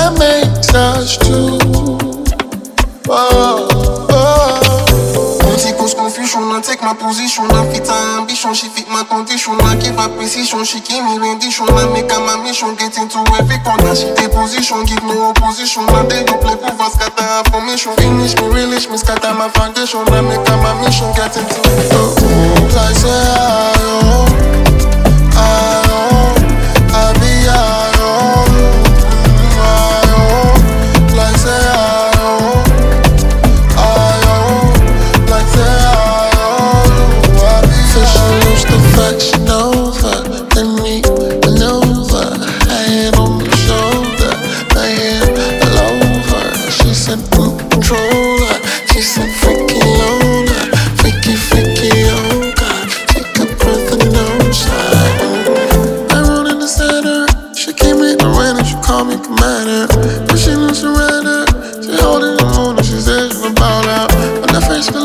that makes us two. Oh, oh. Anti cause confusion, I take my position. I fit her ambition, she fit my condition. I give her precision, she give me rendition. I make her my mission, get into every corner. She take position, give no opposition. I dey go play proof, I scatter her formation. Finish me, relish me, scatter my foundation. I make her my mission, get into it. Like say I be like say like say I be. So she knows the facts, she knows that. Then me maneuver, hand on my shoulder, my hand all over. She said controller, she said freaky loner, freaky oh God, take a breath and no side. I run in the center, she came in the rain and she called me commander. But she knew surrender, she holding the moon and she said she would bow out. On the face